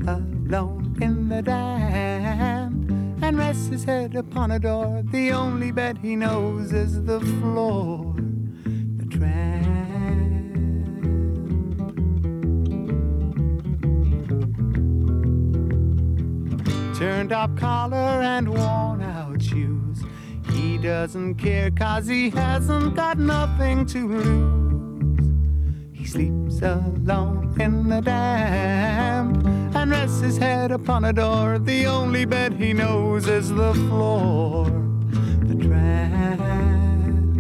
alone in the damp and rests his head upon a door. The only bed he knows is the floor. The tramp. Turned up collar and worn out shoes. He doesn't care 'cause he hasn't got nothing to lose. He sleeps alone in the damp and rests his head upon a door. The only bed he knows is the floor. The tramp.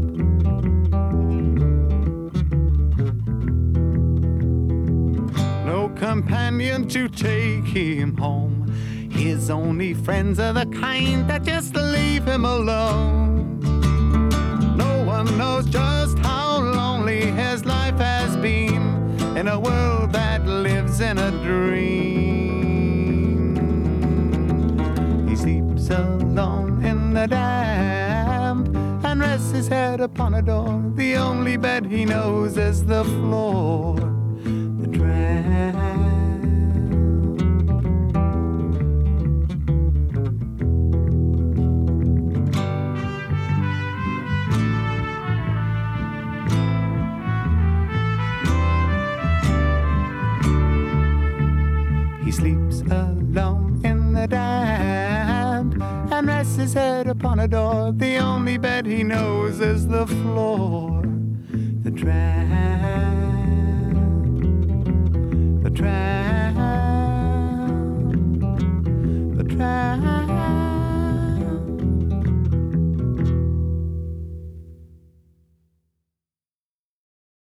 No companion to take him home. His only friends are the kind that just leave him alone. No one knows just how lonely his life has been in a world that lives in a dream. He sleeps alone in the damp and rests his head upon a door. The only bed he knows is the floor. The tramp. Sleeps alone in the damp and rests his head upon a door. The only bed he knows is the floor. The tramp. The tramp. The tramp.